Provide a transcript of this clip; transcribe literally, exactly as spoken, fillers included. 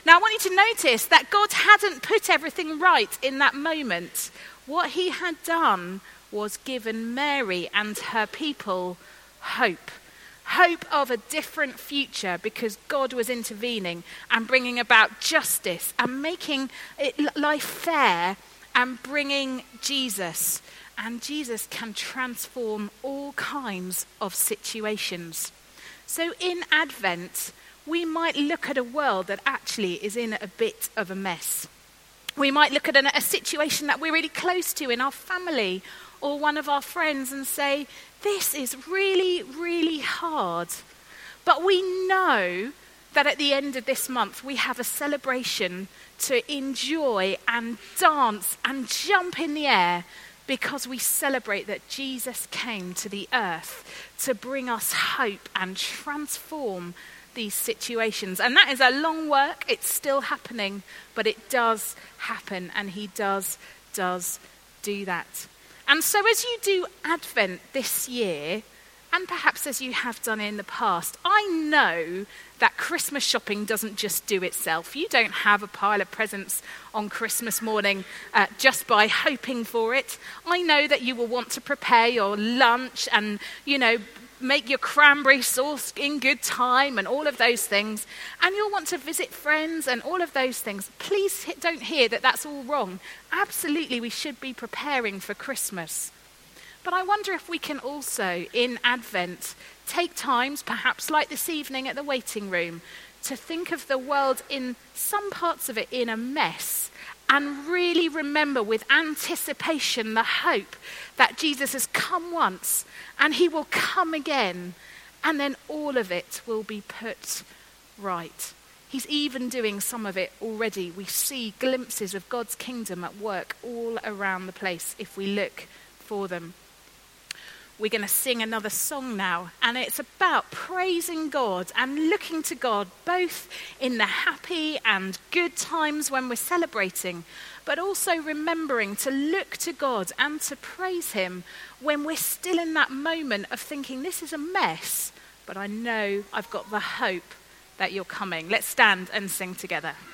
Now, I want you to notice that God hadn't put everything right in that moment. What he had done was given Mary and her people hope. Hope of a different future because God was intervening and bringing about justice and making it life fair and bringing Jesus. And Jesus can transform all kinds of situations. So in Advent, we might look at a world that actually is in a bit of a mess. We might look at a, a situation that we're really close to in our family or one of our friends and say, this is really, really hard. But we know that at the end of this month, we have a celebration to enjoy and dance and jump in the air because we celebrate that Jesus came to the earth to bring us hope and transform these situations. And that is a long work. It's still happening, but it does happen, and he does, does do that. And so as you do Advent this year, and perhaps as you have done in the past, I know that Christmas shopping doesn't just do itself. You don't have a pile of presents on Christmas morning uh, just by hoping for it. I know that you will want to prepare your lunch and, you know, make your cranberry sauce in good time and all of those things. And you'll want to visit friends and all of those things. Please don't hear that that's all wrong. Absolutely, we should be preparing for Christmas. But I wonder if we can also, in Advent, take times, perhaps like this evening at the waiting room, to think of the world in some parts of it in a mess and really remember with anticipation the hope that Jesus has come once and he will come again, and then all of it will be put right. He's even doing some of it already. We see glimpses of God's kingdom at work all around the place if we look for them. We're going to sing another song now, and it's about praising God and looking to God both in the happy and good times when we're celebrating, but also remembering to look to God and to praise him when we're still in that moment of thinking this is a mess, but I know I've got the hope that you're coming. Let's stand and sing together.